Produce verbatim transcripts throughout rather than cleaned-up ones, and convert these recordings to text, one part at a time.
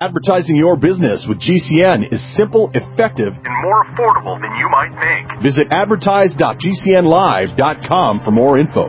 Advertising your business with G C N is simple, effective, and more affordable than you might think. Visit advertise dot g c n live dot com for more info.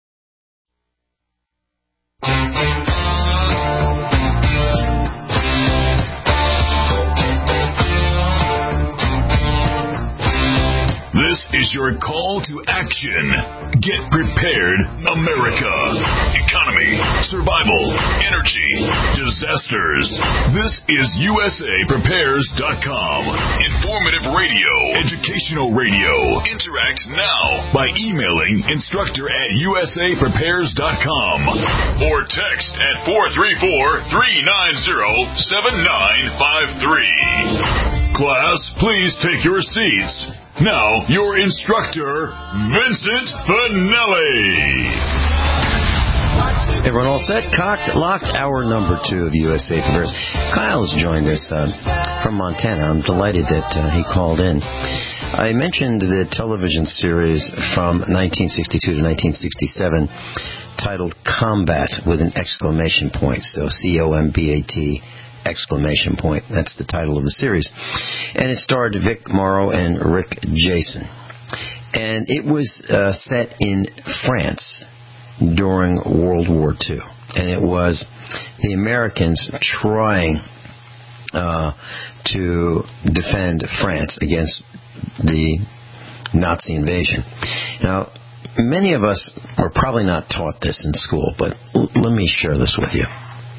This is your call to action. Get prepared, America. Economy, survival, energy, disasters. This is U S A prepares dot com. Informative radio, educational radio. Interact now by emailing instructor at U S A prepares dot com or text at four three four, three nine zero, seven nine five three. Class, please take your seats. Now, your instructor, Vincent Finelli. Everyone all set? Cocked, locked, hour number two of U S A Prepares. Kyle's joined us uh, from Montana. I'm delighted that uh, he called in. I mentioned the television series from nineteen sixty-two to nineteen sixty-seven titled Combat with an exclamation point. So C O M B A T exclamation point. That's the title of the series. And it starred Vic Morrow and Rick Jason. And it was uh, set in France during World War Two. And it was the Americans trying uh, to defend France against the Nazi invasion. Now, many of us were probably not taught this in school, but l- let me share this with you.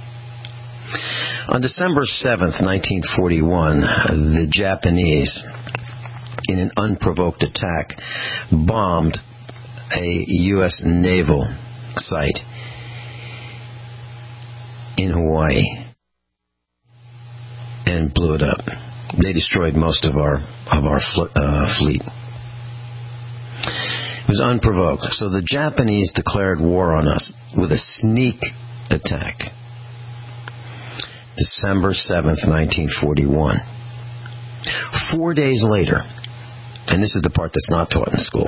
On December seventh, nineteen forty-one, the Japanese, in an unprovoked attack, bombed a U S naval site in Hawaii and blew it up. They destroyed most of our of our fl- uh, fleet. It was unprovoked. So the Japanese declared war on us with a sneak attack. December seventh, nineteen forty-one. Four days later, and this is the part that's not taught in school,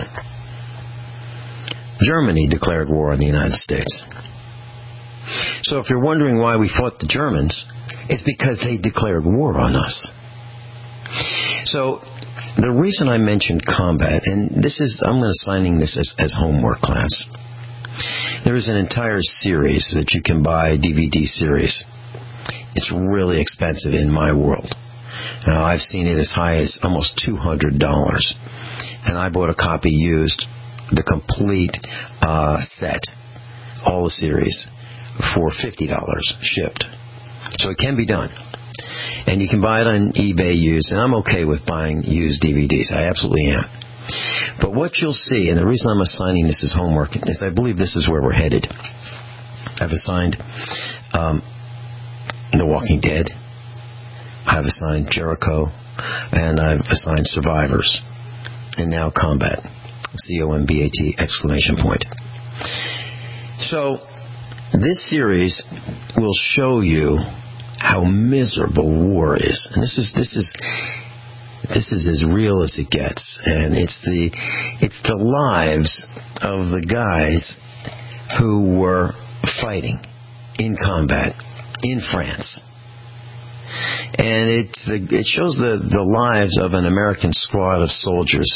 Germany declared war on the United States. So if you're wondering why we fought the Germans, it's because they declared war on us. So the reason I mentioned combat, and this is, I'm going to signing this as, as homework class. There is an entire series that you can buy, D V D series. It's really expensive in my world. Now, I've seen it as high as almost two hundred dollars. And I bought a copy used, the complete uh, set, all the series, for fifty dollars shipped. So it can be done. And you can buy it on eBay used, and I'm okay with buying used D V Ds. I absolutely am. But what you'll see, and the reason I'm assigning this as homework, is I believe this is where we're headed. I've assigned um, The Walking Dead. I've assigned Jericho. And I've assigned Survivors. And now Combat. C O M B A T exclamation point. So, this series will show you how miserable war is. And this is this is this is as real as it gets. And it's the it's the lives of the guys who were fighting in combat in France. And it's the, it shows the, the lives of an American squad of soldiers.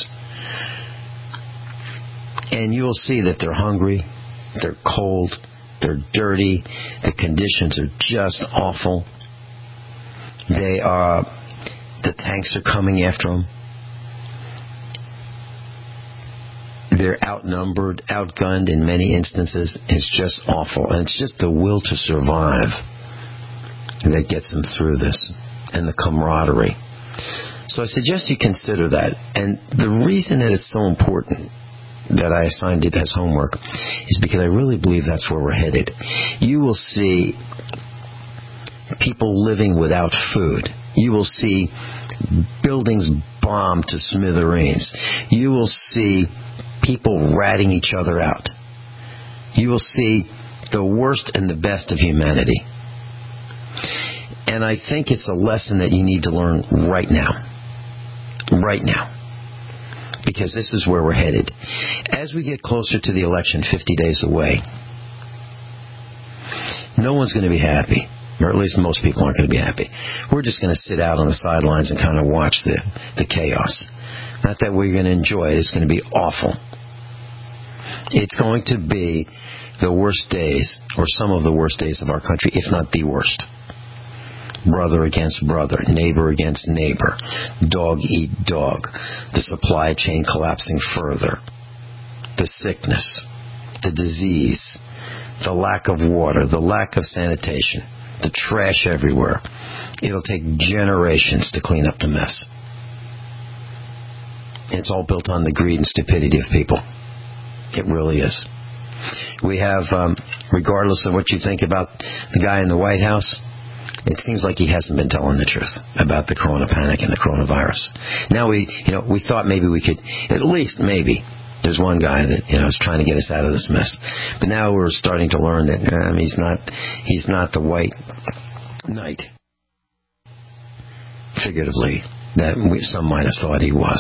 And you will see that they're hungry, they're cold, they're dirty, the conditions are just awful. They are, the tanks are coming after them. They're outnumbered, outgunned in many instances. It's just awful. And it's just the will to survive that gets them through this, and the camaraderie. So I suggest you consider that. And the reason that it's so important that I assigned it as homework is because I really believe that's where we're headed. You will see people living without food. You will see buildings bombed to smithereens. You will see people ratting each other out. You will see the worst and the best of humanity. And I think it's a lesson that you need to learn right now. Right now. Because this is where we're headed. As we get closer to the election, fifty days away, no one's going to be happy. Or at least most people aren't going to be happy. We're just going to sit out on the sidelines and kind of watch the, the chaos. Not that we're going to enjoy it. It's going to be awful. It's going to be the worst days, or some of the worst days of our country, if not the worst. Brother against brother, neighbor against neighbor, dog eat dog, the supply chain collapsing further, the sickness, the disease, the lack of water, the lack of sanitation, the trash everywhere. It'll take generations to clean up the mess. It's all built on the greed and stupidity of people. It really is. We have, um, regardless of what you think about the guy in the White House, it seems like he hasn't been telling the truth about the corona panic and the coronavirus. Now we, you know, we thought maybe we could, at least maybe, there's one guy that, you know, is trying to get us out of this mess. But now we're starting to learn that um, he's not, he's not the white knight, figuratively, that we, some might have thought he was.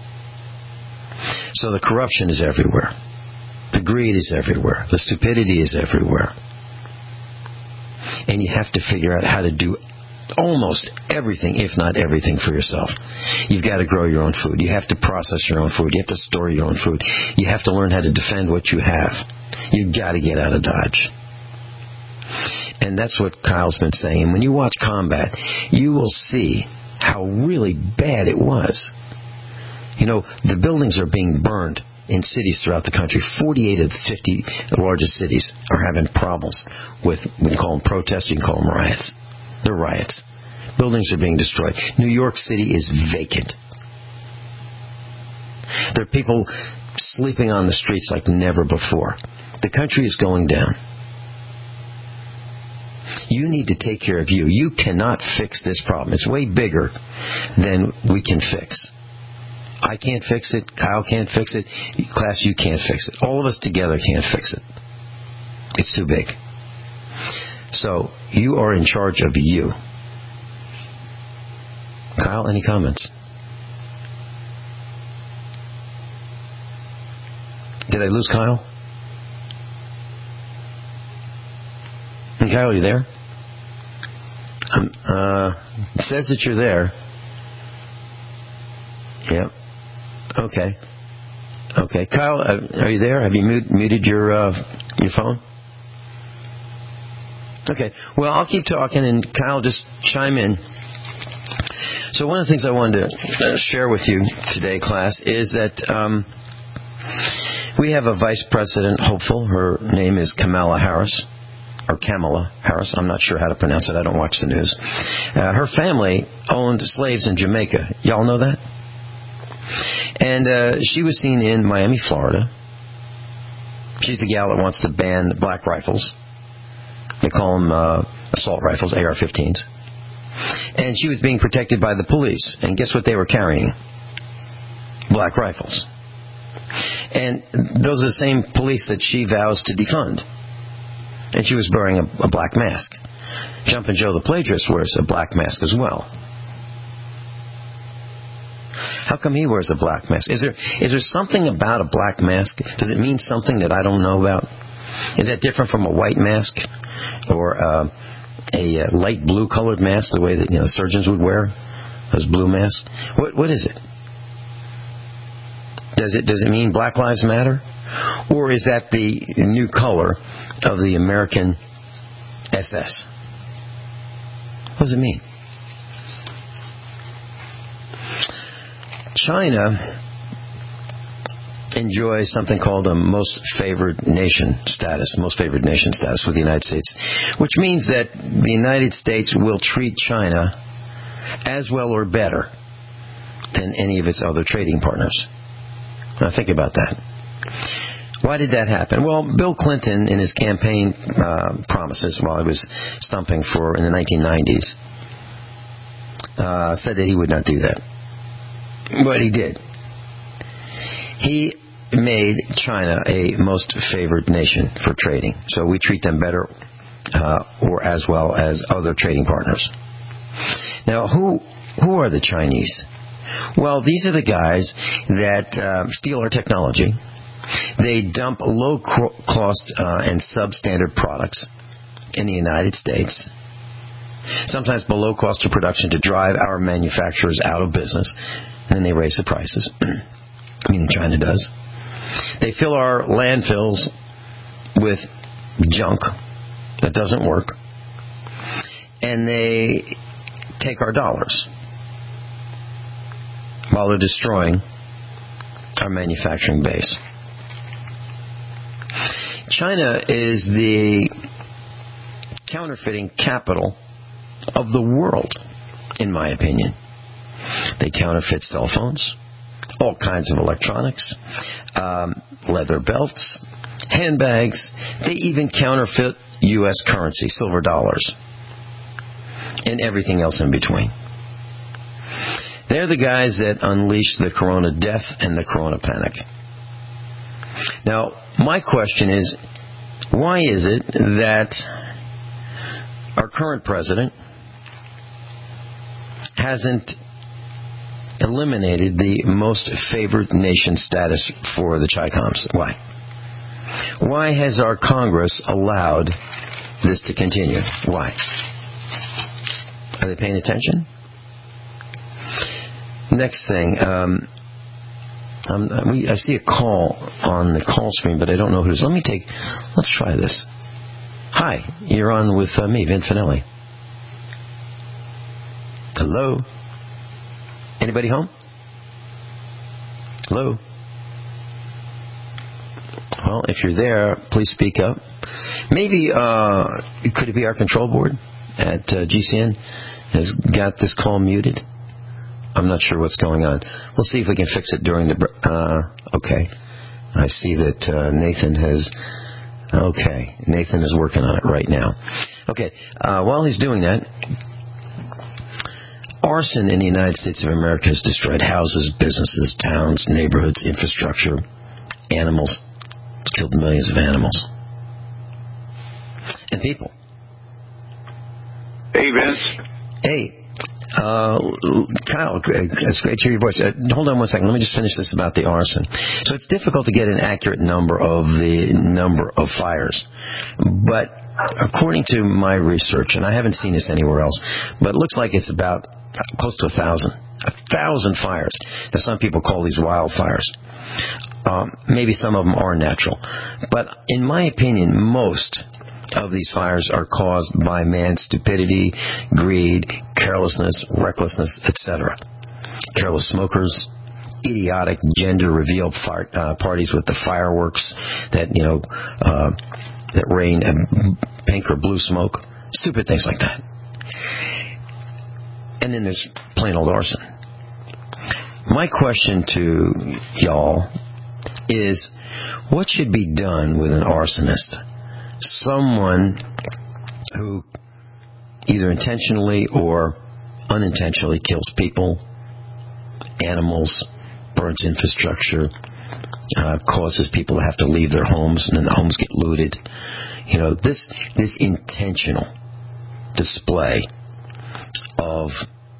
So the corruption is everywhere. The greed is everywhere. The stupidity is everywhere. And you have to figure out how to do almost everything, if not everything, for yourself. You've got to grow your own food. You have to process your own food. You have to store your own food. You have to learn how to defend what you have. You've got to get out of Dodge. And that's what Kyle's been saying. And when you watch combat, you will see how really bad it was. You know, the buildings are being burned in cities throughout the country. forty-eight of the fifty largest cities are having problems with, we can call them protests, you can call them riots. They're riots. Buildings are being destroyed. New York City is vacant. There are people sleeping on the streets like never before. The country is going down. You need to take care of you. You cannot fix this problem. It's way bigger than we can fix. I can't fix it. Kyle can't fix it. Class, you can't fix it. All of us together can't fix it. It's too big. So, you are in charge of you. Kyle, any comments? Did I lose Kyle? Kyle, are you there? Um, uh, it says that you're there. Yep. Okay. Okay. Kyle, uh, are you there? Have you mute, muted your uh, your phone? Okay. Well, I'll keep talking, and Kyle, just chime in. So one of the things I wanted to share with you today, class, is that um, we have a vice president hopeful. Her name is Kamala Harris, or Kamala Harris. I'm not sure how to pronounce it. I don't watch the news. Uh, her family owned slaves in Jamaica. Y'all know that? And uh, she was seen in Miami, Florida. She's the gal that wants to ban black rifles. They call them uh, assault rifles, A R fifteens. And she was being protected by the police. And guess what they were carrying? Black rifles. And those are the same police that she vows to defund. And she was wearing a, a black mask. Jumpin' Joe the plagiarist wears a black mask as well. How come he wears a black mask? Is there is there something about a black mask? Does it mean something that I don't know about? Is that different from a white mask or uh, a uh, light blue colored mask, the way that you know surgeons would wear those blue masks? What what is it? Does it does it mean Black Lives Matter, or is that the new color of the American S S? What does it mean? China enjoys something called a most favored nation status, most favored nation status with the United States, which means that the United States will treat China as well or better than any of its other trading partners. Now think about that. Why did that happen? Well, Bill Clinton, in his campaign uh, promises while he was stumping for in the nineteen nineties, uh, said that he would not do that. But he did. He made China a most favored nation for trading. So we treat them better uh, or as well as other trading partners. Now, who who are the Chinese? Well, these are the guys that uh, steal our technology. They dump low-cost uh, and substandard products in the United States. sometimes below cost of production, to drive our manufacturers out of business. And then they raise the prices. I mean, China does. They fill our landfills with junk that doesn't work. And they take our dollars while they're destroying our manufacturing base. China is the counterfeiting capital of the world, in my opinion. They counterfeit cell phones, all kinds of electronics, um, leather belts, handbags. They even counterfeit U S currency, silver dollars, and everything else in between. They're the guys that unleash the corona death and the corona panic. Now, my question is, why is it that our current president hasn't eliminated the most favored nation status for the Chi-Coms? Why? Why has our Congress allowed this to continue? Why? Are they paying attention? Next thing, um, um, we, I see a call on the call screen, but I don't know who's. Let me take, let's try this. Hi, you're on with uh, me, Vin Finelli. Hello? Anybody home? Hello? Well, if you're there, please speak up. Maybe, uh, could it be our control board at uh, G C N has got this call muted? I'm not sure what's going on. We'll see if we can fix it during the... Uh, okay. I see that uh, Nathan has... Okay. Nathan is working on it right now. Okay. Uh, while he's doing that, arson in the United States of America has destroyed houses, businesses, towns, neighborhoods, infrastructure, animals. It's killed millions of animals. And people. Hey, Vince. Hey. Uh, Kyle, it's great to hear your voice. Uh, hold on one second. Let me just finish this about the arson. So it's difficult to get an accurate number of the number of fires. But according to my research, and I haven't seen this anywhere else, but it looks like it's about close to a thousand. A thousand fires. Now, some people call these wildfires. Um, maybe some of them are natural. But in my opinion, most of these fires are caused by man's stupidity, greed, carelessness, recklessness, et cetera. Careless smokers, idiotic gender reveal fart, uh, parties with the fireworks that, you know, uh, that rain pink or blue smoke, stupid things like that. And then there's plain old arson. My question to y'all is, what should be done with an arsonist? Someone who either intentionally or unintentionally kills people, animals, burns infrastructure, uh, causes people to have to leave their homes, and then the homes get looted. You know, this this intentional display of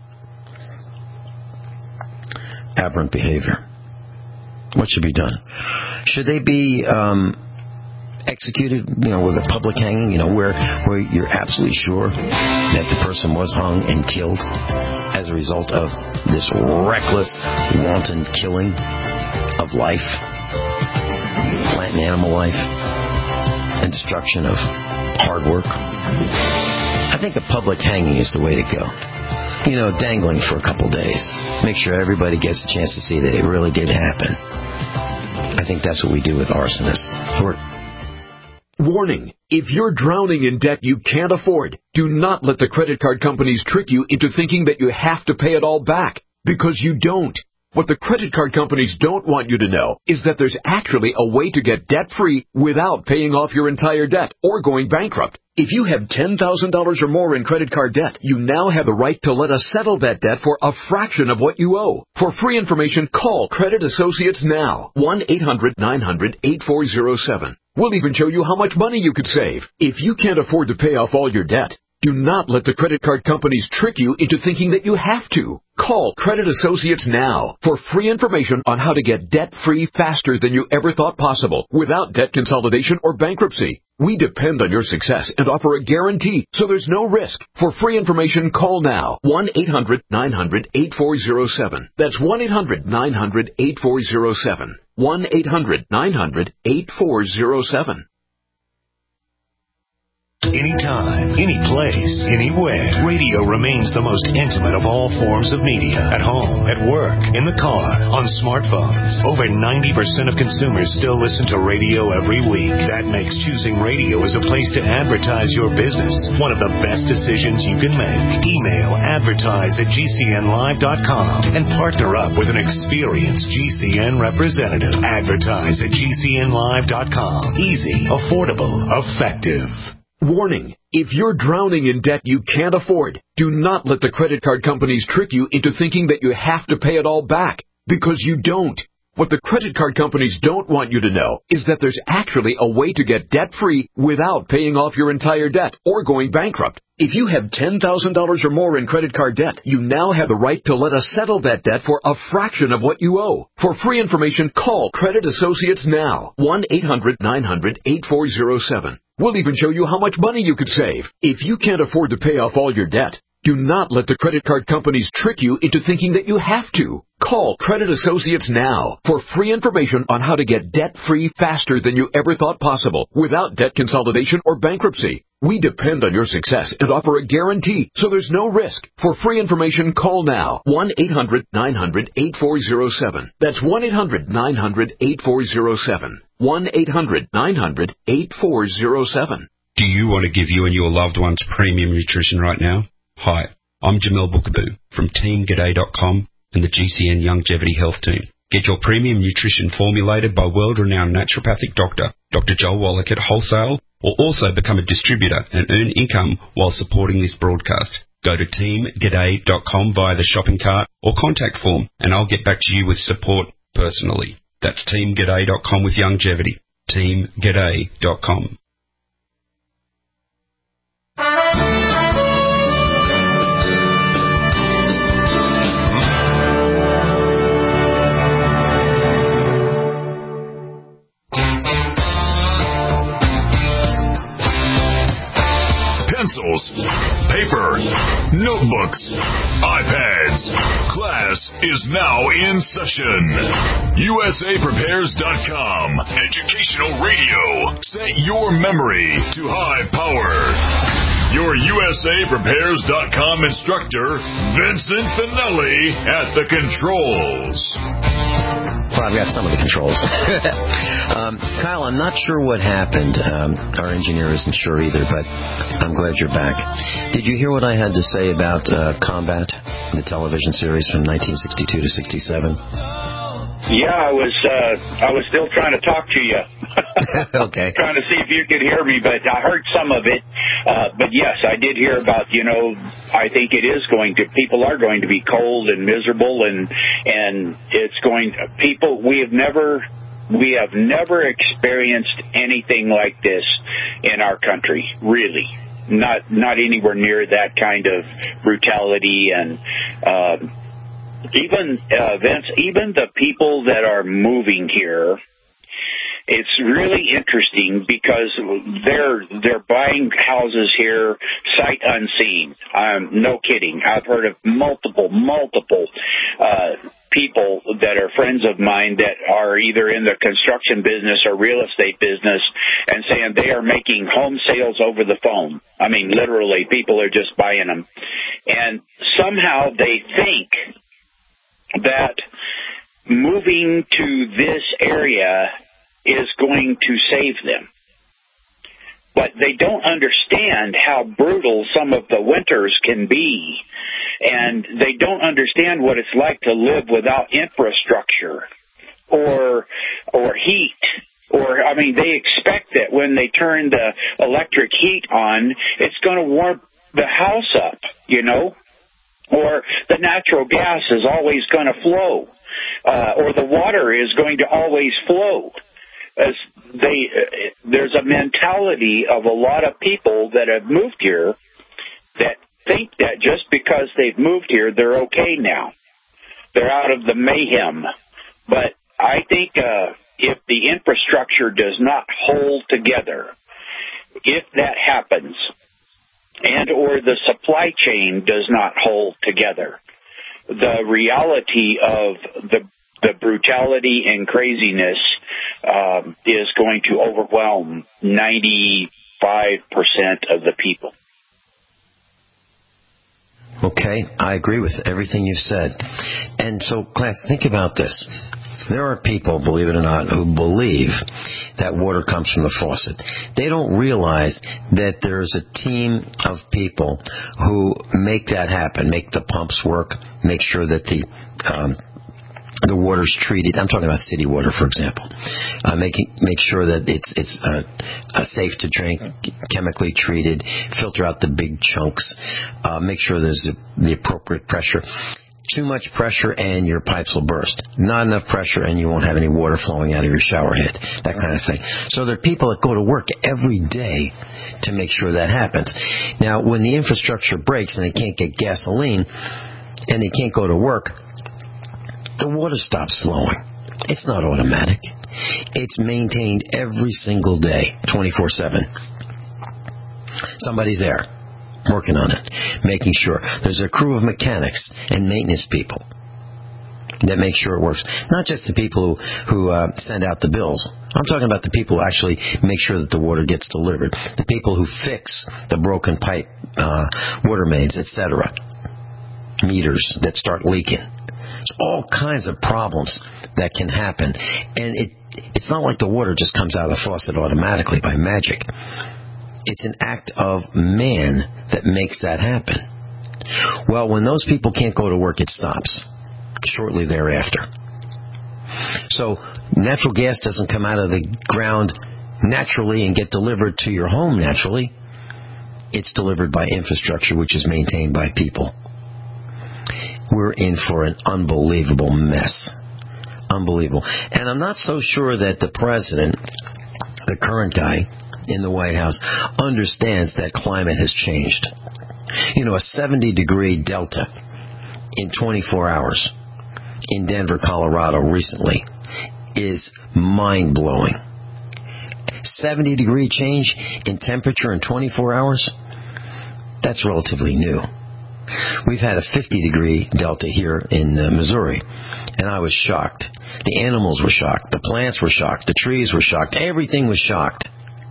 aberrant behavior. What should be done? Should they be um, executed, you know, with a public hanging, you know, where where you're absolutely sure that the person was hung and killed as a result of this reckless, wanton killing of life, plant and animal life, and destruction of hard work? I think a public hanging is the way to go. You know, dangling for a couple days. Make sure everybody gets a chance to see that it really did happen. I think that's what we do with arsonists. We're Warning. If you're drowning in debt you can't afford, do not let the credit card companies trick you into thinking that you have to pay it all back, because you don't. What the credit card companies don't want you to know is that there's actually a way to get debt-free without paying off your entire debt or going bankrupt. If you have ten thousand dollars or more in credit card debt, you now have the right to let us settle that debt for a fraction of what you owe. For free information, call Credit Associates now. one eight hundred nine hundred eight four zero seven. We'll even show you how much money you could save. If you can't afford to pay off all your debt, do not let the credit card companies trick you into thinking that you have to. Call Credit Associates now for free information on how to get debt-free faster than you ever thought possible without debt consolidation or bankruptcy. We depend on your success and offer a guarantee, so there's no risk. For free information, call now. one eight hundred nine hundred eight four zero seven. That's one eight hundred nine hundred eight four zero seven. one eight hundred nine hundred eight four zero seven. Anytime, any place, anywhere, radio remains the most intimate of all forms of media. At home, at work, in the car, on smartphones. Over ninety percent of consumers still listen to radio every week. That makes choosing radio as a place to advertise your business one of the best decisions you can make. Email advertise at G C N live dot com and partner up with an experienced G C N representative. Advertise at G C N live dot com. Easy, affordable, effective. Warning, if you're drowning in debt you can't afford, do not let the credit card companies trick you into thinking that you have to pay it all back, because you don't. What the credit card companies don't want you to know is that there's actually a way to get debt-free without paying off your entire debt or going bankrupt. If you have ten thousand dollars or more in credit card debt, you now have the right to let us settle that debt for a fraction of what you owe. For free information, call Credit Associates now. one eight hundred nine hundred eight four zero seven. We'll even show you how much money you could save. If you can't afford to pay off all your debt, do not let the credit card companies trick you into thinking that you have to. Call Credit Associates now for free information on how to get debt-free faster than you ever thought possible without debt consolidation or bankruptcy. We depend on your success and offer a guarantee, so there's no risk. For free information, call now. one eight hundred nine hundred eight four zero seven. That's one eight hundred nine hundred eight four zero seven. one eight hundred nine hundred eight four zero seven. Do you want to give you and your loved ones premium nutrition right now? Hi, I'm Jamel Bookaboo from Team G'day dot com and the G C N Longevity Health Team. Get your premium nutrition formulated by world-renowned naturopathic doctor, Doctor Joel Wallach at Wholesale, or also become a distributor and earn income while supporting this broadcast. Go to Team G'day dot com via the shopping cart or contact form, and I'll get back to you with support personally. That's Team G'day dot com with longevity. Team G'day dot com. Pencils, paper, notebooks, iPads. Class is now in session. U S A Prepares dot com. Educational radio. Set your memory to high power. Your U S A Prepares dot com instructor, Vincent Finelli, at the controls. Well, I've got some of the controls. um, Kyle, I'm not sure what happened. Um, our engineer isn't sure either, but I'm glad you're back. Did you hear what I had to say about uh, Combat, the television series from nineteen sixty-two to sixty-seven? Yeah, I was uh, I was still trying to talk to you. Okay. Trying to see if you could hear me, but I heard some of it. Uh, but yes, I did hear about, you know, I think it is going to, people are going to be cold and miserable, and and it's going, people, we have never, we have never experienced anything like this in our country, really. Not, not anywhere near that kind of brutality and, um, even, uh, Vince, even the people that are moving here, it's really interesting because they're they're buying houses here sight unseen. Um, no kidding. I've heard of multiple, multiple uh, people that are friends of mine that are either in the construction business or real estate business and saying they are making home sales over the phone. I mean, literally, people are just buying them. And somehow they think that moving to this area is going to save them. But they don't understand how brutal some of the winters can be, and they don't understand what it's like to live without infrastructure or or heat. Or, I mean, they expect that when they turn the electric heat on, it's going to warm the house up, you know? Or the natural gas is always going to flow. Uh, or the water is going to always flow. As they, uh, there's a mentality of a lot of people that have moved here that think that just because they've moved here, they're okay now. They're out of the mayhem. But I think uh, if the infrastructure does not hold together, if that happens, and or the supply chain does not hold together, the reality of the the brutality and craziness um, is going to overwhelm ninety-five percent of the people. Okay, I agree with everything you've said. And so, class, think about this. There are people, believe it or not, who believe that water comes from the faucet. They don't realize that there's a team of people who make that happen, make the pumps work, make sure that the um, the water's treated. I'm talking about city water, for example. Uh, making make sure that it's it's uh, uh, safe to drink, chemically treated, filter out the big chunks, uh, make sure there's a, the appropriate pressure. Too much pressure and your pipes will burst. Not enough pressure and you won't have any water flowing out of your shower head. That kind of thing. So there are people that go to work every day to make sure that happens. Now, when the infrastructure breaks and they can't get gasoline and they can't go to work, the water stops flowing. It's not automatic. It's maintained every single day, twenty-four seven. Somebody's there, working on it, making sure. There's a crew of mechanics and maintenance people that make sure it works. Not just the people who, who uh, send out the bills. I'm talking about the people who actually make sure that the water gets delivered. The people who fix the broken pipe, uh, water mains, et cetera. Meters that start leaking. There's all kinds of problems that can happen. And it it's not like the water just comes out of the faucet automatically by magic. It's an act of man that makes that happen. Well, when those people can't go to work, it stops shortly thereafter. So natural gas doesn't come out of the ground naturally and get delivered to your home naturally. It's delivered by infrastructure, which is maintained by people. We're in for an unbelievable mess. Unbelievable. And I'm not so sure that the president, the current guy in the White House, understands that climate has changed. You know, a seventy degree delta in twenty-four hours in Denver, Colorado recently is mind-blowing. seventy degree change in temperature in twenty-four hours? That's relatively new. We've had a fifty degree delta here in uh, Missouri, and I was shocked. The animals were shocked. The plants were shocked. The trees were shocked. Everything was shocked.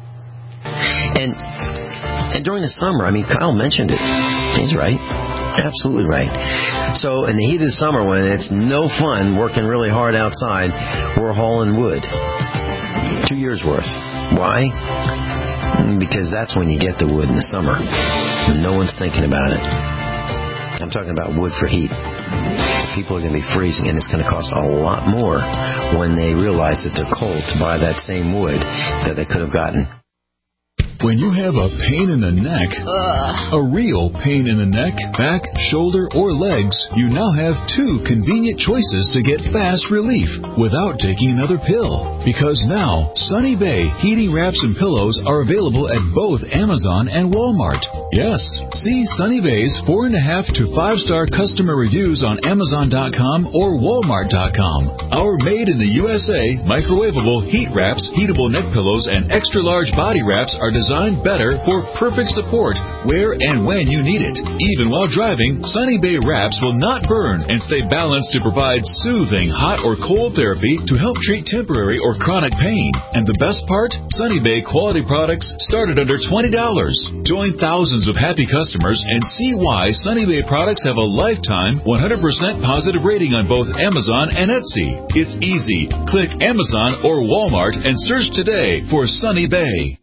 And and during the summer, I mean, Kyle mentioned it. He's right. Absolutely right. So in the heat of the summer, when it's no fun working really hard outside, we're hauling wood. Two years worth. Why? Because that's when you get the wood in the summer. No one's thinking about it. I'm talking about wood for heat. People are going to be freezing, and it's going to cost a lot more when they realize that they're cold to buy that same wood that they could have gotten. When you have a pain in the neck, Ugh. a real pain in the neck, back, shoulder, or legs, you now have two convenient choices to get fast relief without taking another pill. Because now, Sunny Bay heating wraps and pillows are available at both Amazon and Walmart. Yes, see Sunny Bay's four and a half to five star customer reviews on Amazon dot com or Walmart dot com. Our made in the U S A microwavable heat wraps, heatable neck pillows, and extra large body wraps are designed Designed better for perfect support where and when you need it. Even while driving, Sunny Bay wraps will not burn and stay balanced to provide soothing hot or cold therapy to help treat temporary or chronic pain. And the best part? Sunny Bay quality products start at under twenty dollars. Join thousands of happy customers and see why Sunny Bay products have a lifetime one hundred percent positive rating on both Amazon and Etsy. It's easy. Click Amazon or Walmart and search today for Sunny Bay.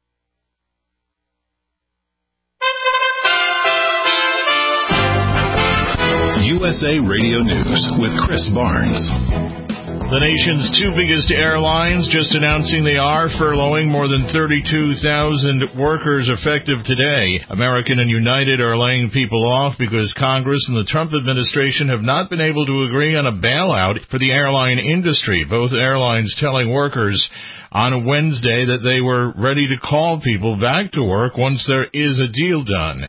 U S A Radio News with Chris Barnes. The nation's two biggest airlines just announcing they are furloughing more than thirty-two thousand workers effective today. American and United are laying people off because Congress and the Trump administration have not been able to agree on a bailout for the airline industry. Both airlines telling workers on Wednesday that they were ready to call people back to work once there is a deal done.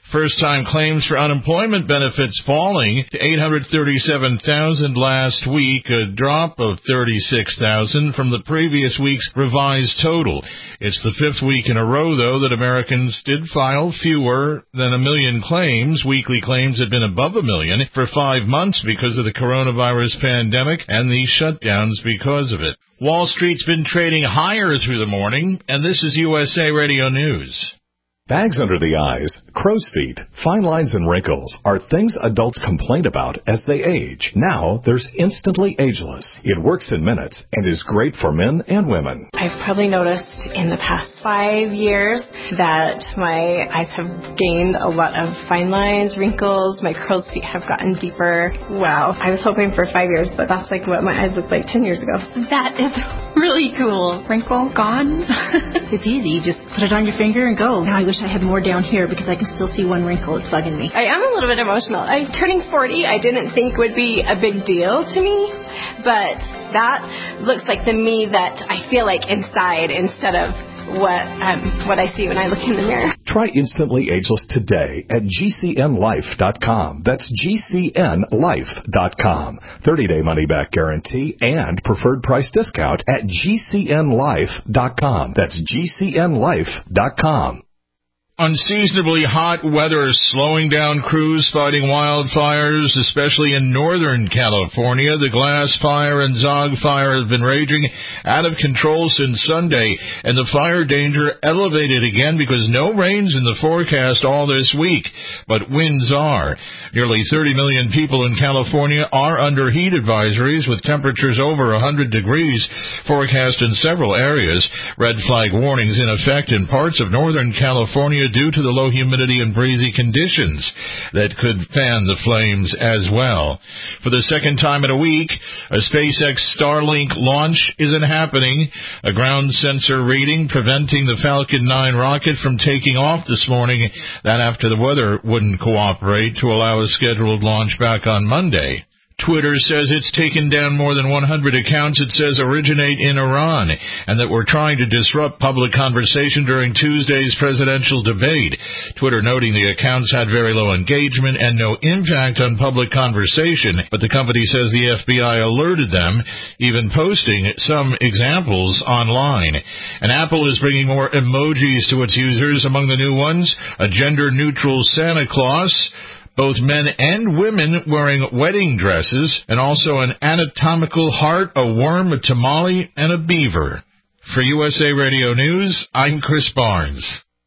First-time claims for unemployment benefits falling to eight hundred thirty-seven thousand last week, a drop of thirty-six thousand from the previous week's revised total. It's the fifth week in a row, though, that Americans did file fewer than a million claims. Weekly claims had been above a million for five months because of the coronavirus pandemic and the shutdowns because of it. Wall Street's been trading higher through the morning, and this is U S A Radio News. Bags under the eyes, crow's feet, fine lines and wrinkles are things adults complain about as they age. Now there's Instantly Ageless. It works in minutes and is great for men and women. I've probably noticed in the past five years that my eyes have gained a lot of fine lines, wrinkles, my crow's feet have gotten deeper. Wow. I was hoping for five years, but that's like what my eyes looked like ten years ago. That is really cool. Wrinkle gone. It's easy. You just put it on your finger and go. Now I wish I had more down here because I can still see one wrinkle. It's bugging me. I am a little bit emotional. I'm turning forty. I didn't think would be a big deal to me, but that looks like the me that I feel like inside instead of what um, what I see when I look in the mirror. Try Instantly Ageless today at G C N life dot com. That's G C N life dot com. thirty-day money-back guarantee and preferred price discount at G C N life dot com. That's G C N life dot com. Unseasonably hot weather is slowing down crews fighting wildfires, especially in northern California. The Glass Fire and Zog Fire have been raging out of control since Sunday, and the fire danger elevated again because no rain's in the forecast all this week, but winds are. Nearly thirty million people in California are under heat advisories with temperatures over one hundred degrees forecast in several areas. Red flag warnings in effect in parts of northern California due to the low humidity and breezy conditions that could fan the flames as well. For the second time in a week, a SpaceX Starlink launch isn't happening. A ground sensor reading preventing the Falcon nine rocket from taking off this morning, that after the weather wouldn't cooperate to allow a scheduled launch back on Monday. Twitter says it's taken down more than one hundred accounts it says originate in Iran and that were trying to disrupt public conversation during Tuesday's presidential debate. Twitter noting the accounts had very low engagement and no impact on public conversation, but the company says the F B I alerted them, even posting some examples online. And Apple is bringing more emojis to its users. Among the new ones, a gender-neutral Santa Claus, both men and women wearing wedding dresses, and also an anatomical heart, a worm, a tamale, and a beaver. For U S A Radio News, I'm Chris Barnes.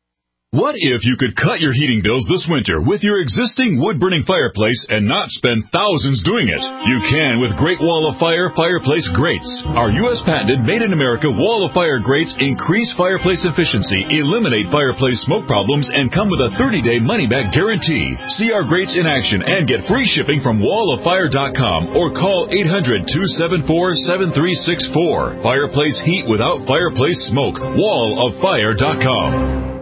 What if you could cut your heating bills this winter with your existing wood-burning fireplace and not spend thousands doing it? You can with Great Wall of Fire fireplace grates. Our U S patented made-in-America Wall of Fire grates increase fireplace efficiency, eliminate fireplace smoke problems, and come with a thirty-day money-back guarantee. See our grates in action and get free shipping from wall of fire dot com or call eight hundred, two seven four, seven three six four. Fireplace heat without fireplace smoke. wall of fire dot com.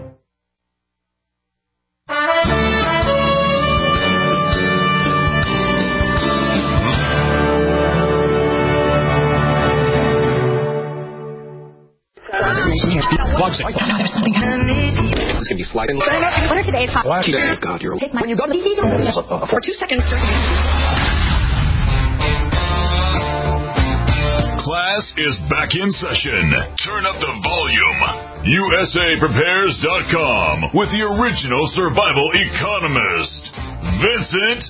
There's something happening. It's going to be sliding. What are today's hot? What are God, you're Take my, when you go to the for two seconds. Class is back in session. Turn up the volume. U S A prepares dot com with the original survival economist, Vincent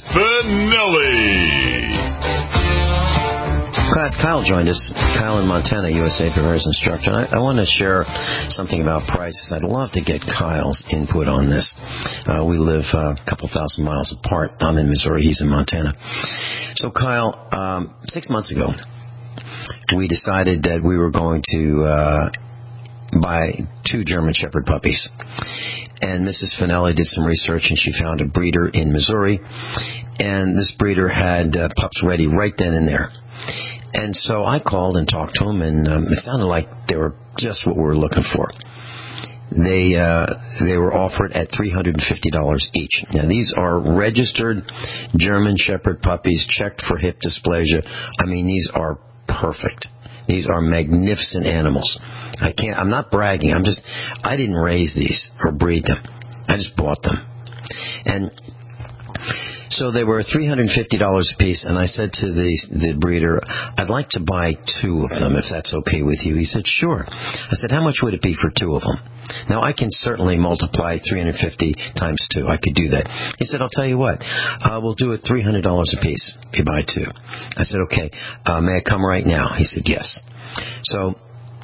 Finelli. Class, Kyle joined us. Kyle in Montana, U S A Prepares instructor. And I, I want to share something about prices. I'd love to get Kyle's input on this. Uh, we live uh, a couple thousand miles apart. I'm in Missouri. He's in Montana. So, Kyle, um, six months ago, we decided that we were going to uh, buy two German Shepherd puppies. And Missus Finelli did some research, and she found a breeder in Missouri. And this breeder had uh, pups ready right then and there. And so I called and talked to them, and um, it sounded like they were just what we were looking for. They uh, they were offered at three hundred fifty dollars each. Now, these are registered German Shepherd puppies, checked for hip dysplasia. I mean, these are perfect. These are magnificent animals. I can't. I'm not bragging. I'm just. I didn't raise these or breed them. I just bought them. And so they were three hundred fifty dollars a piece, and I said to the the breeder, I'd like to buy two of them, if that's okay with you. He said, sure. I said, how much would it be for two of them? Now, I can certainly multiply three hundred fifty times two. I could do that. He said, I'll tell you what, uh, we'll do it three hundred dollars a piece if you buy two. I said, okay, uh, may I come right now? He said, yes. So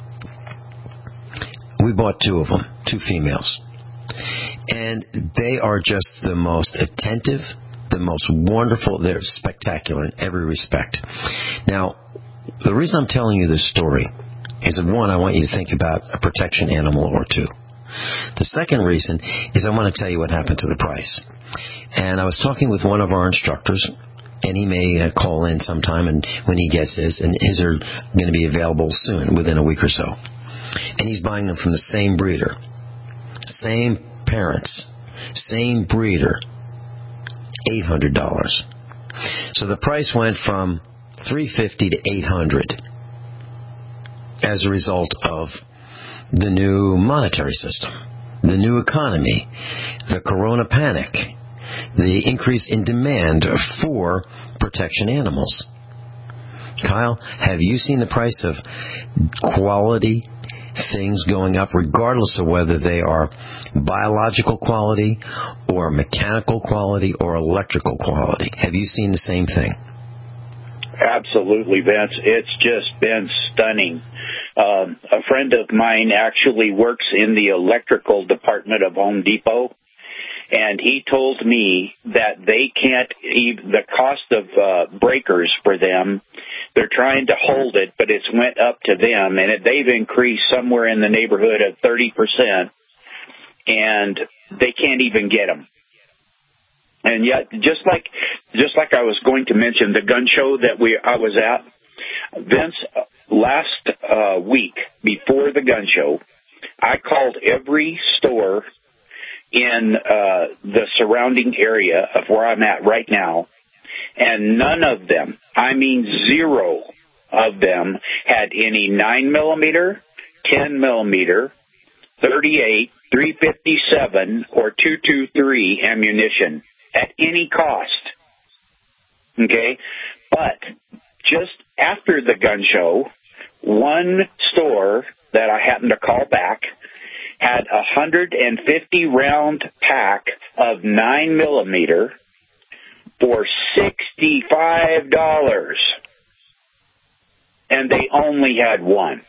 we bought two of them, two females. And they are just the most attentive, the most wonderful. They're spectacular in every respect. Now, the reason I'm telling you this story is that, one, I want you to think about a protection animal or two. The second reason is I want to tell you what happened to the price. And I was talking with one of our instructors, and he may uh, call in sometime and when he gets his, and his are going to be available soon, within a week or so. And he's buying them from the same breeder, same parents, same breeder, eight hundred dollars. So the price went from three hundred fifty dollars to eight hundred dollars as a result of the new monetary system, the new economy, the corona panic, the increase in demand for protection animals. Kyle, have you seen the price of quality things going up, regardless of whether they are biological quality or mechanical quality or electrical quality? Have you seen the same thing? Absolutely, Vince. It's just been stunning. Um, a friend of mine actually works in the electrical department of Home Depot, and he told me that they can't even, the cost of uh, breakers for them, they're trying to hold it, but it's went up to them, and it, they've increased somewhere in the neighborhood of thirty percent, and they can't even get them. And yet, just like just like I was going to mention, the gun show that we I was at, Vince, last uh, week before the gun show, I called every store in uh, the surrounding area of where I'm at right now, and none of them, I mean zero of them, had any nine millimeter, ten millimeter, thirty-eight, three fifty-seven, or two twenty-three ammunition at any cost. Okay? But just after the gun show, one store that I happened to call back had a one hundred fifty round pack of nine millimeter for sixty-five dollars. And they only had one.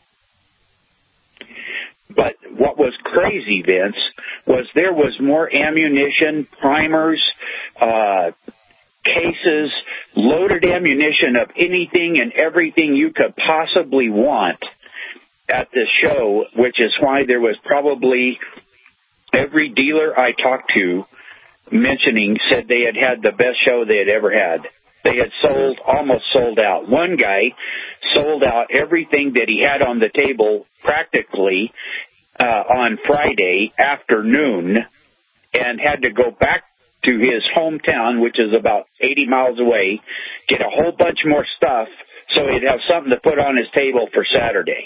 But what was crazy, Vince, was there was more ammunition, primers, uh, cases, loaded ammunition of anything and everything you could possibly want at this show, which is why there was probably every dealer I talked to mentioning said they had had the best show they had ever had. They had sold, almost sold out. One guy sold out everything that he had on the table practically uh, on Friday afternoon and had to go back to his hometown, which is about eighty miles away, get a whole bunch more stuff so he'd have something to put on his table for Saturday.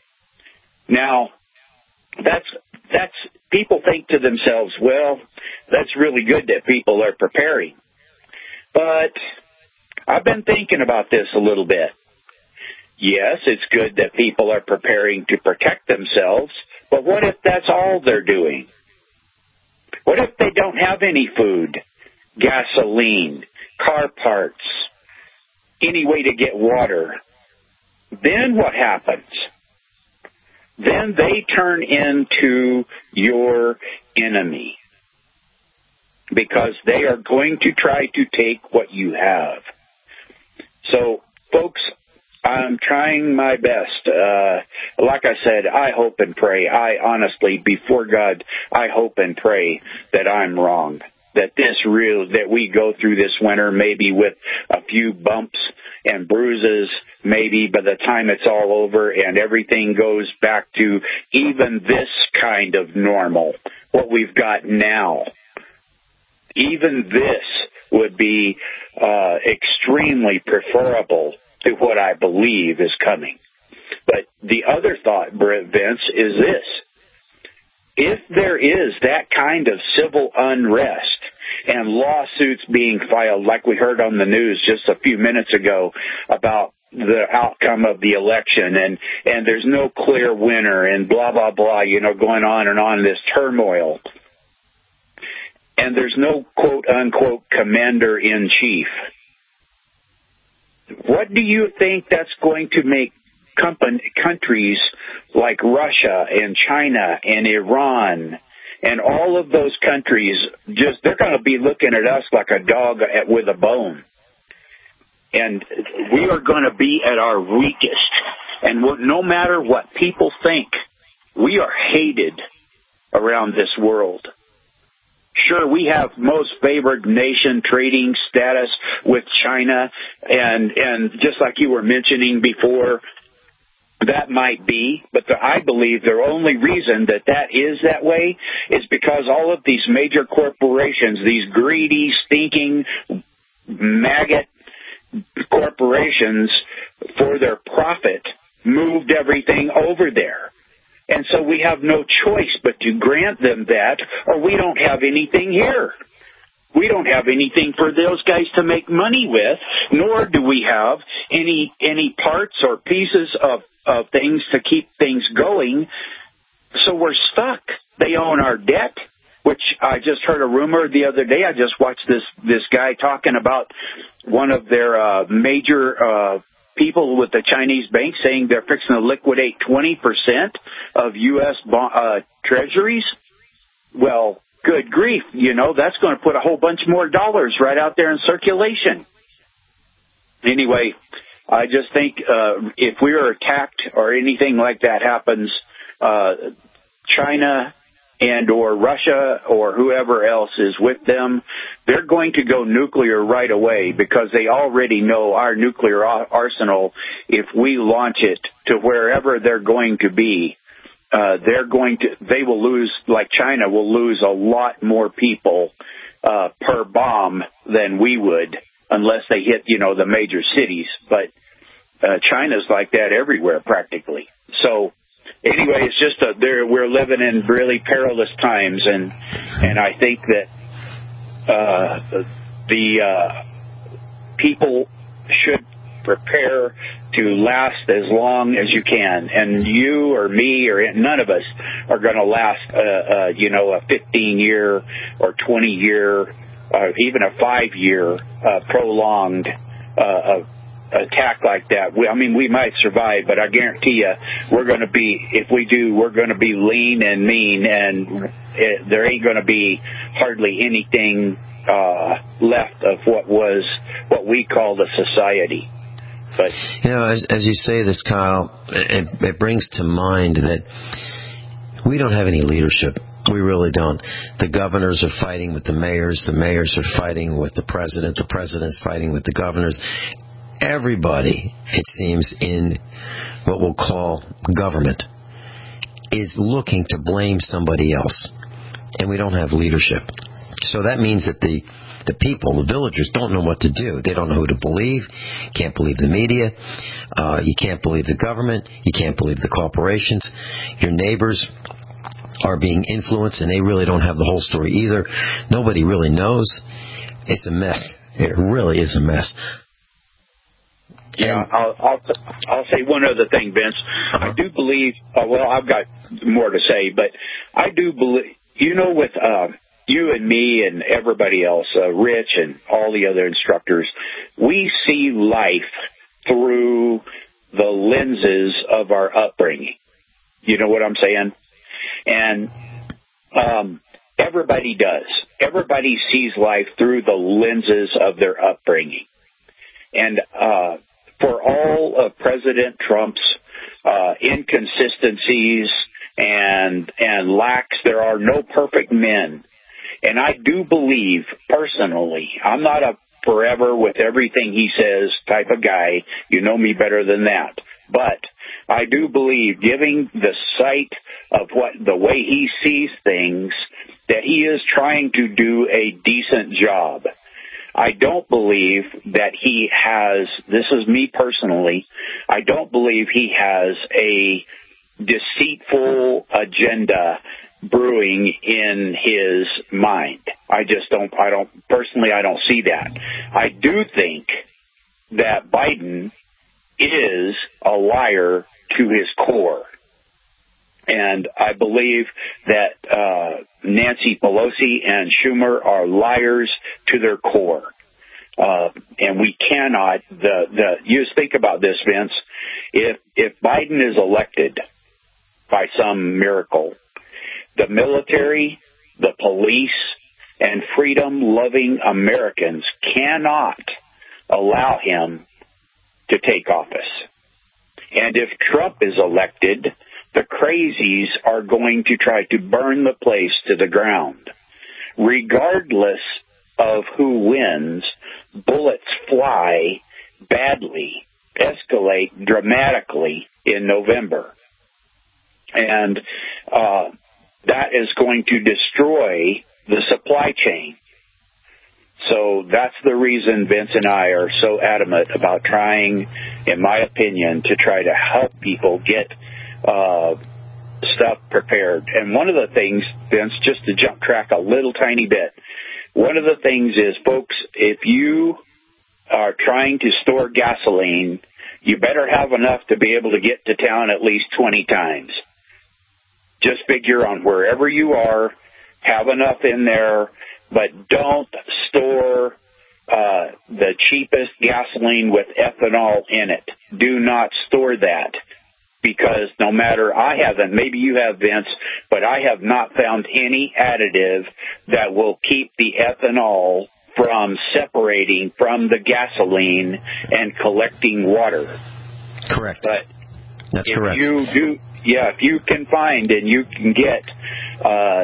Now, that's that's people think to themselves, well, that's really good that people are preparing. But I've been thinking about this a little bit. Yes, it's good that people are preparing to protect themselves, but what if that's all they're doing? What if they don't have any food, gasoline, car parts, any way to get water? Then what happens? Then they turn into your enemy because they are going to try to take what you have. So, folks, I'm trying my best. Uh, like I said, I hope and pray. I honestly, before God, I hope and pray that I'm wrong. That this real, that we go through this winter maybe with a few bumps and bruises, maybe by the time it's all over and everything goes back to even this kind of normal, what we've got now. Even this would be uh, extremely preferable to what I believe is coming. But the other thought, Vince, is this. if there is that kind of civil unrest and lawsuits being filed, like we heard on the news just a few minutes ago about the outcome of the election, and, and there's no clear winner, and blah, blah, blah, you know, going on and on, this turmoil. And there's no quote-unquote commander-in-chief. What do you think that's going to make company, countries like Russia and China and Iran and all of those countries, just they're going to be looking at us like a dog at, with a bone. And we are going to be at our weakest. And no matter what people think, we are hated around this world. Sure, we have most favored nation trading status with China, and and just like you were mentioning before, that might be, but the, I believe the only reason that that is that way is because all of these major corporations, these greedy, stinking, maggot corporations, for their profit, moved everything over there. And so we have no choice but to grant them that, or we don't have anything here. We don't have anything for those guys to make money with, nor do we have any any parts or pieces of, of things to keep things going. So we're stuck. They own our debt, which I just heard a rumor the other day. I just watched this, this guy talking about one of their uh, major uh people with the Chinese bank saying they're fixing to liquidate twenty percent of U S uh, treasuries. Well, good grief, you know, that's going to put a whole bunch more dollars right out there in circulation. Anyway, I just think uh, if we are attacked or anything like that happens, uh, China and or Russia or whoever else is with them, they're going to go nuclear right away because they already know our nuclear arsenal, if we launch it to wherever they're going to be, uh, they're going to, they will lose, like China will lose a lot more people uh, per bomb than we would unless they hit, you know, the major cities. But uh, China's like that everywhere practically. So, anyway, it's just a, there, we're living in really perilous times, and and I think that uh, the uh, people should prepare to last as long as you can. And you or me or none of us are going to last, uh, uh, you know, a fifteen-year or twenty-year, uh, even a five-year uh, prolonged uh, attack like that. We, I mean, we might survive, but I guarantee you we're going to be, if we do, we're going to be lean and mean, and it, there ain't going to be hardly anything uh, left of what was, what we called a society. But you know, as, as you say this, Kyle, it, it brings to mind that we don't have any leadership. We really don't. The governors are fighting with the mayors. The mayors are fighting with the president. The president's fighting with the governors. Everybody, it seems, in what we'll call government is looking to blame somebody else. And we don't have leadership. So that means that the the people, the villagers, don't know what to do. They don't know who to believe. Can't believe the media. Uh, you can't believe the government. You can't believe the corporations. Your neighbors are being influenced, and they really don't have the whole story either. Nobody really knows. It's a mess. It really is a mess. Yeah, I'll, I'll I'll say one other thing, Vince. I do believe. Uh, well, I've got more to say, but I do believe. You know, with uh, you and me and everybody else, uh, Rich and all the other instructors, we see life through the lenses of our upbringing. You know what I'm saying? And um, everybody does. Everybody sees life through the lenses of their upbringing. And uh, for all of President Trump's uh, inconsistencies and and lacks, there are no perfect men. And I do believe, personally, I'm not a forever with everything he says type of guy. You know me better than that. But I do believe, giving the sight of what the way he sees things, that he is trying to do a decent job. I don't believe that he has, this is me personally, I don't believe he has a deceitful agenda brewing in his mind. I just don't, I don't, personally, I don't see that. I do think that Biden is a liar to his core. And I believe that uh, Nancy Pelosi and Schumer are liars to their core. Uh, and we cannot, the, the, you just think about this, Vince. If, if Biden is elected by some miracle, the military, the police, and freedom-loving Americans cannot allow him to take office. And if Trump is elected, the crazies are going to try to burn the place to the ground. Regardless of who wins, bullets fly badly, escalate dramatically in November. And uh, that is going to destroy the supply chain. So that's the reason Vince and I are so adamant about trying, in my opinion, to try to help people get uh, stuff prepared. And one of the things, Vince, just to jump track a little tiny bit, one of the things is, folks, if you are trying to store gasoline, you better have enough to be able to get to town at least twenty times. Just figure on wherever you are, have enough in there, but don't store uh, the cheapest gasoline with ethanol in it. Do not store that, because no matter, I haven't, maybe you have, Vince, but I have not found any additive that will keep the ethanol from separating from the gasoline and collecting water. Correct. But That's if correct. you do, yeah, if you can find and you can get uh,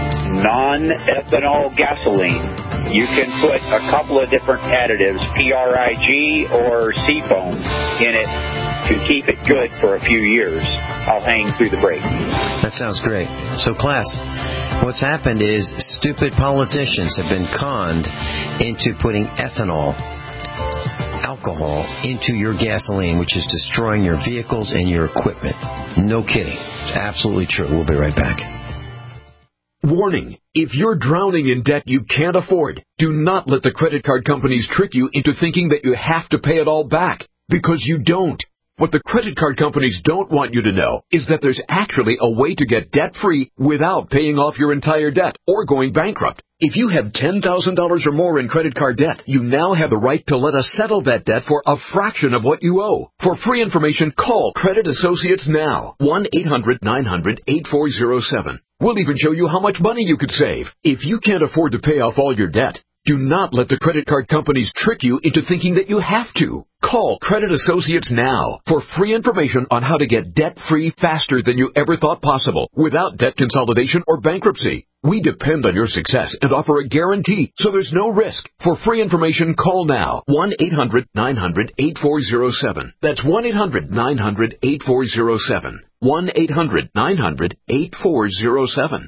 non-ethanol gasoline, you can put a couple of different additives, P R I G or Seafoam, in it to keep it good for a few years. I'll hang through the break. That sounds great. So, class, what's happened is stupid politicians have been conned into putting ethanol, alcohol, into your gasoline, which is destroying your vehicles and your equipment. No kidding. It's absolutely true. We'll be right back. Warning, if you're drowning in debt you can't afford, do not let the credit card companies trick you into thinking that you have to pay it all back, because you don't. What the credit card companies don't want you to know is that there's actually a way to get debt-free without paying off your entire debt or going bankrupt. If you have ten thousand dollars or more in credit card debt, you now have the right to let us settle that debt for a fraction of what you owe. For free information, call Credit Associates now. one eight hundred nine hundred eight four zero seven. We'll even show you how much money you could save. If you can't afford to pay off all your debt, do not let the credit card companies trick you into thinking that you have to. Call Credit Associates now for free information on how to get debt-free faster than you ever thought possible without debt consolidation or bankruptcy. We depend on your success and offer a guarantee, so there's no risk. For free information, call now. one eight hundred nine hundred eight four zero seven. That's one eight hundred nine hundred eight four zero seven. one eight hundred nine hundred eight four zero seven.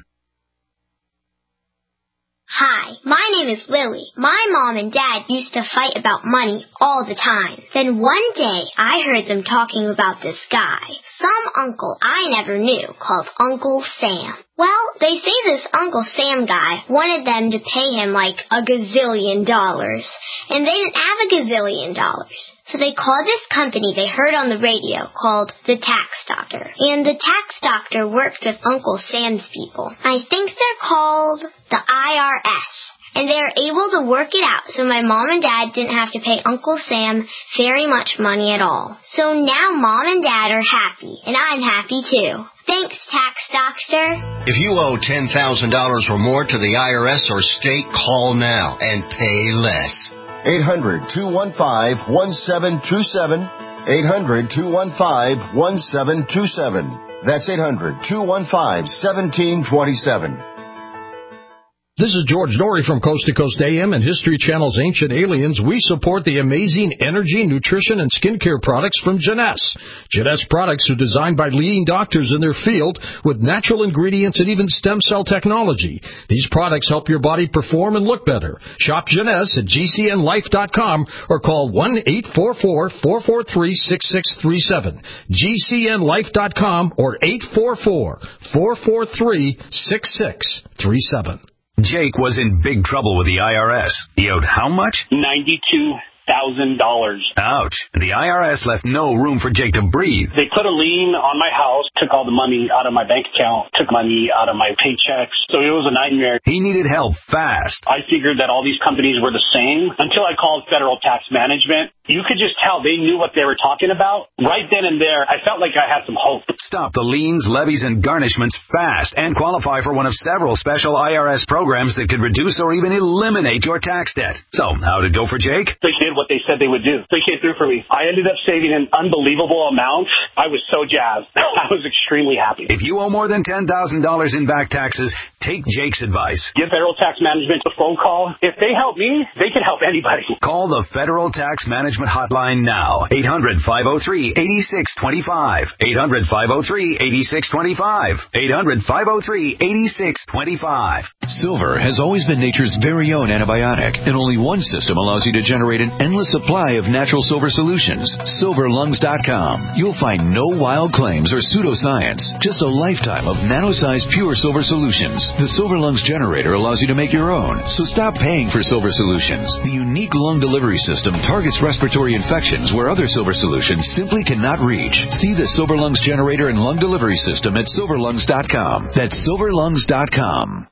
Hi, my name is Lily. My mom and dad used to fight about money all the time. Then one day, I heard them talking about this guy, some uncle I never knew, called Uncle Sam. Well, they say this Uncle Sam guy wanted them to pay him like a gazillion dollars, and they didn't have a gazillion dollars. So they called this company they heard on the radio called the Tax Doctor. And the Tax Doctor worked with Uncle Sam's people. I think they're called the I R S. And they were able to work it out so my mom and dad didn't have to pay Uncle Sam very much money at all. So now mom and dad are happy, and I'm happy too. Thanks, Tax Doctor. If you owe ten thousand dollars or more to the I R S or state, call now and pay less. eight hundred two one five one seven two seven. eight hundred two one five one seven two seven. That's eight hundred two one five one seven two seven. This is George Norrie from Coast to Coast A M and History Channel's Ancient Aliens. We support the amazing energy, nutrition, and skincare products from Jeunesse. Jeunesse products are designed by leading doctors in their field with natural ingredients and even stem cell technology. These products help your body perform and look better. Shop Jeunesse at G C N life dot com or call one eight four four, four four three, six six three seven. G C N life dot com or eight four four, four four three, six six three seven. Jake was in big trouble with the I R S. He owed how much? ninety-two thousand dollars. Ouch. The I R S left no room for Jake to breathe. They put a lien on my house, took all the money out of my bank account, took money out of my paychecks. So it was a nightmare. He needed help fast. I figured that all these companies were the same until I called Federal Tax Management. You could just tell they knew what they were talking about. Right then and there, I felt like I had some hope. Stop the liens, levies, and garnishments fast and qualify for one of several special I R S programs that could reduce or even eliminate your tax debt. So, how'd it go for Jake? They did what they said they would do. They came through for me. I ended up saving an unbelievable amount. I was so jazzed. I was extremely happy. If you owe more than ten thousand dollars in back taxes, take Jake's advice. Give Federal Tax Management a phone call. If they help me, they can help anybody. Call the Federal Tax Management hotline now. eight hundred, five oh three, eight six two five. eight hundred, five oh three, eight six two five. eight hundred, five oh three, eight six two five. Silver has always been nature's very own antibiotic, and only one system allows you to generate an endless supply of natural silver solutions. silver lungs dot com. You'll find no wild claims or pseudoscience, just a lifetime of nano-sized pure silver solutions. The Silver Lungs generator allows you to make your own, so stop paying for silver solutions. The unique lung delivery system targets respiratory infections where other silver solutions simply cannot reach. See the Silver Lungs generator and lung delivery system at silver lungs dot com. That's silver lungs dot com.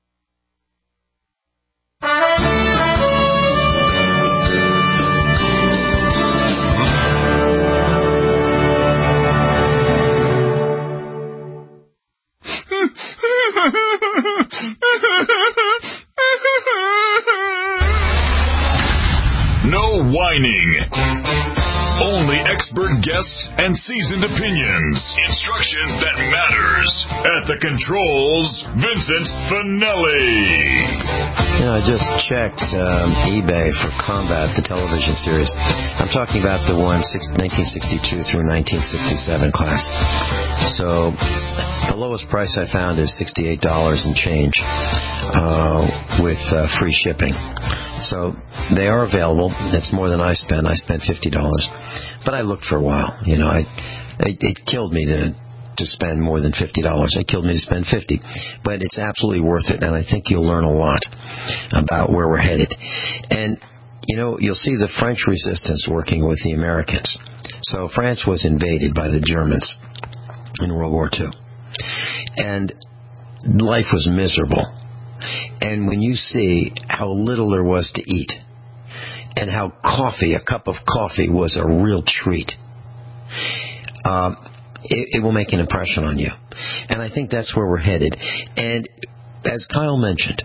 No whining. Only expert guests and seasoned opinions. Instruction that matters. At the controls, Vincent Finelli. You know, I just checked um, eBay for Combat, the television series. I'm talking about the one nineteen sixty-two through nineteen sixty-seven class. So the lowest price I found is sixty-eight dollars and change uh, with uh, free shipping. So they are available. It's more than I spent. I spent fifty dollars. But I looked for a while. You know, I it, it killed me to to spend more than fifty dollars. It killed me to spend fifty dollars. But it's absolutely worth it, and I think you'll learn a lot about where we're headed. And, you know, you'll see the French resistance working with the Americans. So France was invaded by the Germans in World War Two. And life was miserable. And when you see how little there was to eat, and how coffee, a cup of coffee, was a real treat, um, it, it will make an impression on you. And I think that's where we're headed. And as Kyle mentioned,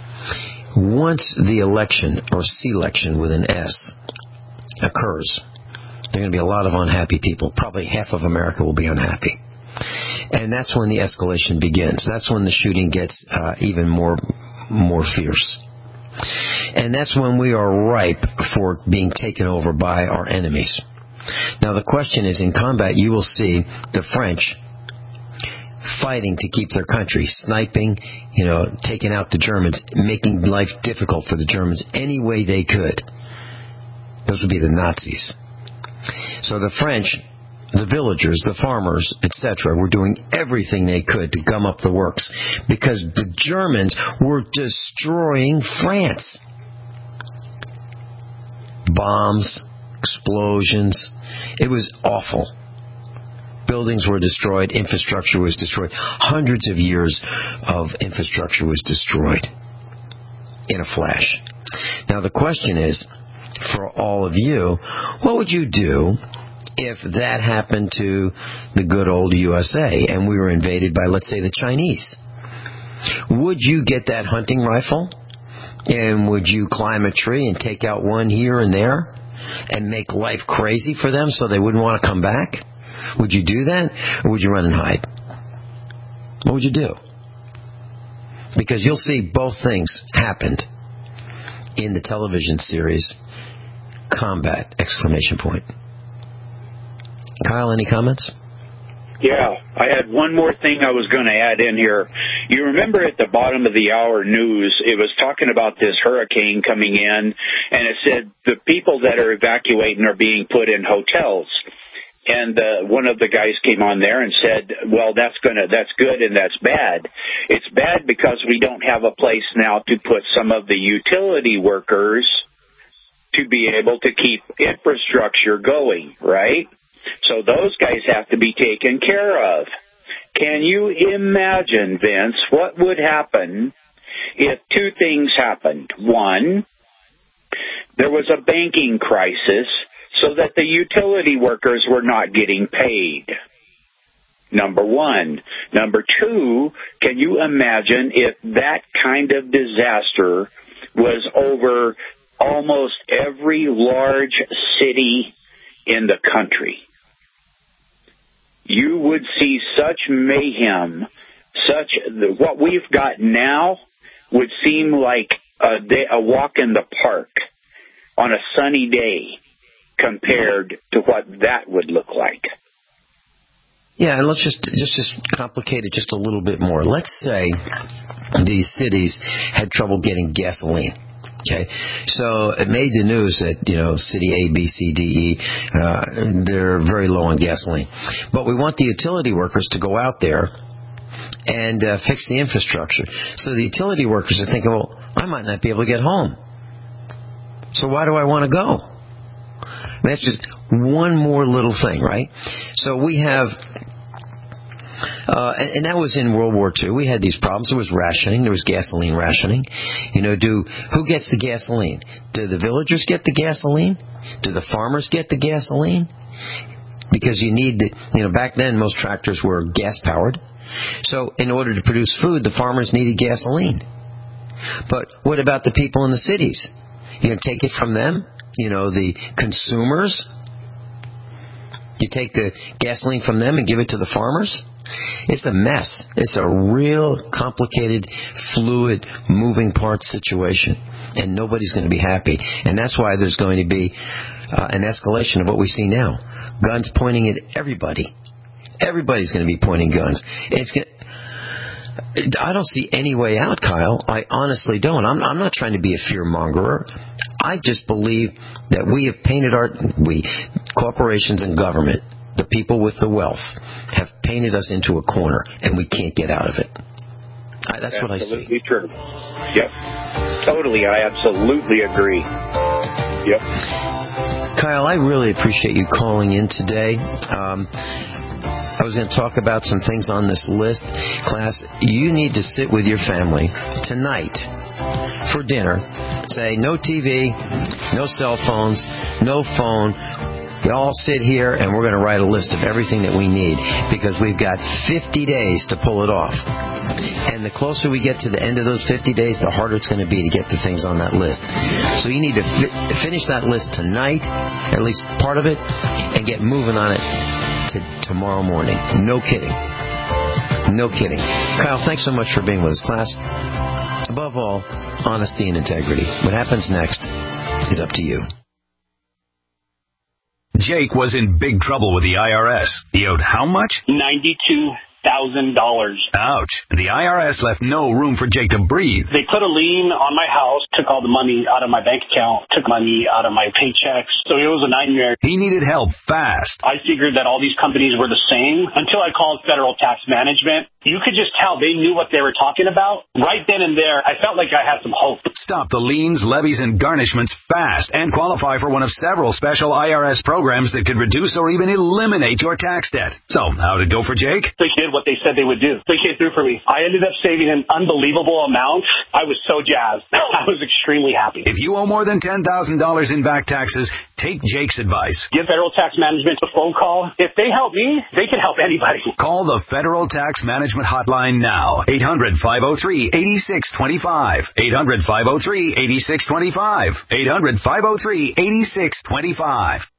once the election, or selection with an S, occurs, there are going to be a lot of unhappy people. Probably half of America will be unhappy. And that's when the escalation begins. That's when the shooting gets uh, even more more fierce. And that's when we are ripe for being taken over by our enemies. Now the question is, in combat, you will see the French fighting to keep their country, sniping, you know, taking out the Germans, making life difficult for the Germans any way they could. Those would be the Nazis. So the French, the villagers, the farmers, et cetera, were doing everything they could to gum up the works because the Germans were destroying France. Bombs, explosions. It was awful. Buildings were destroyed. Infrastructure was destroyed. Hundreds of years of infrastructure was destroyed in a flash. Now the question is, for all of you, what would you do if that happened to the good old U S A and we were invaded by, let's say, the Chinese? Would you get that hunting rifle and would you climb a tree and take out one here and there and make life crazy for them so they wouldn't want to come back? Would you do that, or would you run and hide? What would you do? Because you'll see both things happened in the television series Combat! Exclamation point. Kyle, any comments? Yeah, I had one more thing I was going to add in here. You remember at the bottom of the hour news, it was talking about this hurricane coming in, and it said the people that are evacuating are being put in hotels. And uh, one of the guys came on there and said, well, that's gonna, that's good and that's bad. It's bad because we don't have a place now to put some of the utility workers to be able to keep infrastructure going, right? So those guys have to be taken care of. Can you imagine, Vince, what would happen if two things happened? One, there was a banking crisis so that the utility workers were not getting paid. Number one. Number two, can you imagine if that kind of disaster was over almost every large city in the country? You would see such mayhem, such what we've got now would seem like a, day, a walk in the park on a sunny day compared to what that would look like. Yeah, and let's just just just complicate it just a little bit more. Let's say these cities had trouble getting gasoline. Okay, so it made the news that, you know, city A, B, C, D, E, uh, they're very low on gasoline. But we want the utility workers to go out there and uh, fix the infrastructure. So the utility workers are thinking, well, I might not be able to get home. So why do I want to go? And that's just one more little thing, right? So we have... Uh, and, and that was in World War Two. We had these problems. There was rationing. There was gasoline rationing. You know, do who gets the gasoline? Do the villagers get the gasoline? Do the farmers get the gasoline? Because you need, the, you know, back then most tractors were gas powered. So in order to produce food, the farmers needed gasoline. But what about the people in the cities? You know, take it from them? You know, the consumers? You take the gasoline from them and give it to the farmers? It's a mess. It's a real complicated, fluid, moving part situation. And nobody's going to be happy. And that's why there's going to be uh, an escalation of what we see now. Guns pointing at everybody. Everybody's going to be pointing guns. It's going I don't see any way out, Kyle. I honestly don't. I'm, I'm not trying to be a fear-mongerer. I just believe that we have painted our... We, corporations and government, the people with the wealth, have painted us into a corner, and we can't get out of it. I, that's absolutely what I see. Absolutely true. Yep. Totally. I absolutely agree. Yep. Kyle, I really appreciate you calling in today. Um, I was going to talk about some things on this list. Class, you need to sit with your family tonight for dinner. Say, no T V, no cell phones, no phone. We all sit here and we're going to write a list of everything that we need because we've got fifty days to pull it off. And the closer we get to the end of those fifty days, the harder it's going to be to get the things on that list. So you need to fi- finish that list tonight, at least part of it, and get moving on it to tomorrow morning. No kidding. No kidding. Kyle, thanks so much for being with us, class. Above all, honesty and integrity. What happens next is up to you. Jake was in big trouble with the I R S. He owed how much? ninety-two thousand dollars. Ouch. The I R S left no room for Jake to breathe. They put a lien on my house, took all the money out of my bank account, took money out of my paychecks. So it was a nightmare. He needed help fast. I figured that all these companies were the same until I called Federal Tax Management. You could just tell they knew what they were talking about. Right then and there, I felt like I had some hope. Stop the liens, levies, and garnishments fast and qualify for one of several special I R S programs that could reduce or even eliminate your tax debt. So, how'd it go for Jake? They did what they said they would do. They came through for me. I ended up saving an unbelievable amount. I was so jazzed. I was extremely happy. If you owe more than ten thousand dollars in back taxes, take Jake's advice. Give Federal Tax Management a phone call. If they help me, they can help anybody. Call the Federal Tax Management Hotline now. eight hundred, five oh three, eight six two five. eight hundred, five oh three, eight six two five. eight hundred, five oh three, eight six two five.